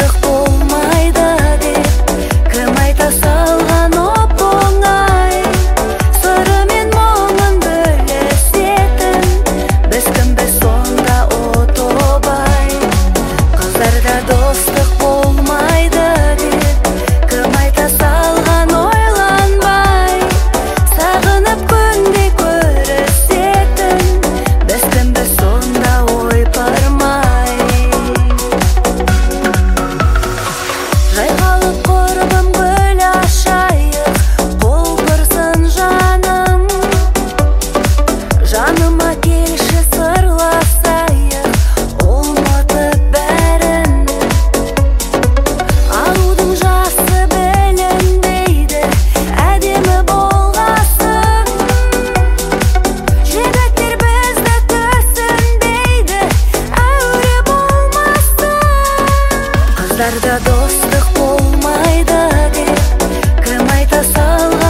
достық болмайды деп кім айта салған оп-оңай. Сыры мен мұңын бөлісетін біз кімбіз сонда отобай. Қыздарда достық болмайды деп кім айта салған ойланбай. Сағынып күнде көрісетін біз кімбіз сонда ойпырмай. Жайғалып құрбым гүл ашайық, қол құрсын жаным. Жаныма келші сырласайық, ұмытып бәрін. Арудың жасы білінбейді, әдемі болғасын. Жігіттер бізді түсінбейді, әуре болмасын. Қыздарда достық болмайды деп кім айта салған